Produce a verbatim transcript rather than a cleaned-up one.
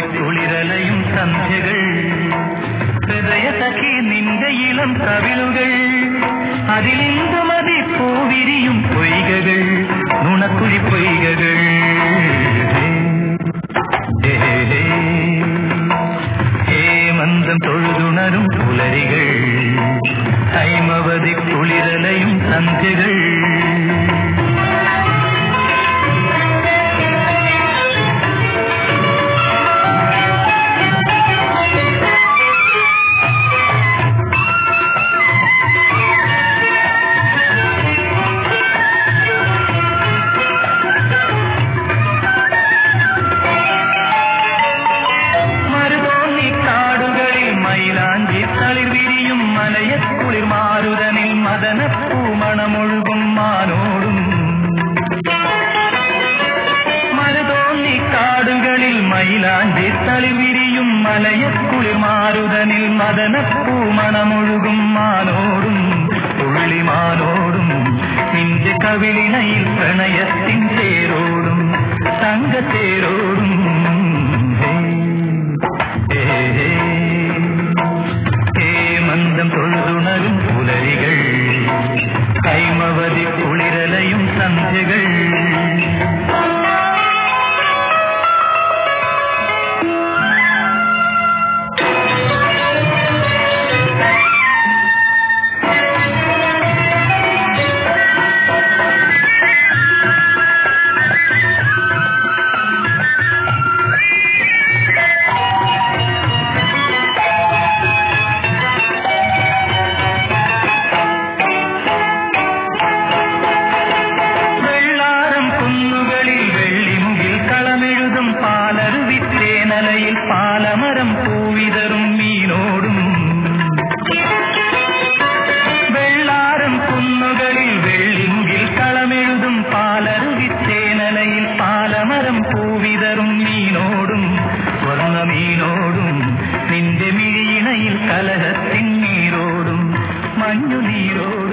കുളിരലയും സന്ധ്യകൾ ഹൃദയ സഖി നിന്റെ ഇളം കവിളുകൾ അതിലിന്ദുമതി പൂവിരിയും പൊയ്കകൾ നുണക്കുഴി പൊയ്കകൾ ഹേമന്തം തൊഴുതുണരും പുലരികൾ ഹൈമവതി കുളിരലയും സന്ധ്യകൾ തളിർവിരിയും മലയക്കുളിർ മാരുതനിൽ മദനപ്പൂമണമൊഴുകും മാനോടും മരുതോന്നി കാടുകളിൽ മയിലാഞ്ചി തളിർവിരിയും മലയക്കുളിർ മാരുതനിൽ മദനപ്പൂമണമൊഴുകും മാനോടും തുള്ളിമാനോടും നിന്റെ കവിളിണയിൽ പ്രണയത്തിൻ തേരോടും തങ്കത്തേരോടും തൊഴുതുണരും പുലരികൾ കൈമവതി കുളിരലയും സന്ധ്യകൾ പാലരുവിത്തേനലയിൽ പാലമരം പൂവിതറും മീനോടും വെള്ളാരം കുന്നുകളിൽ വെള്ളിമുകിൽ കളമെഴുതും പാലരുവിത്തേനലയിൽ പാലമരം പൂവിതറും മീനോടും സ്വർണ്ണമീനോടും നിന്റെ മിഴിയിണയിൽ കലഹത്തിൻ നീരോടും മഞ്ഞുനീരോടും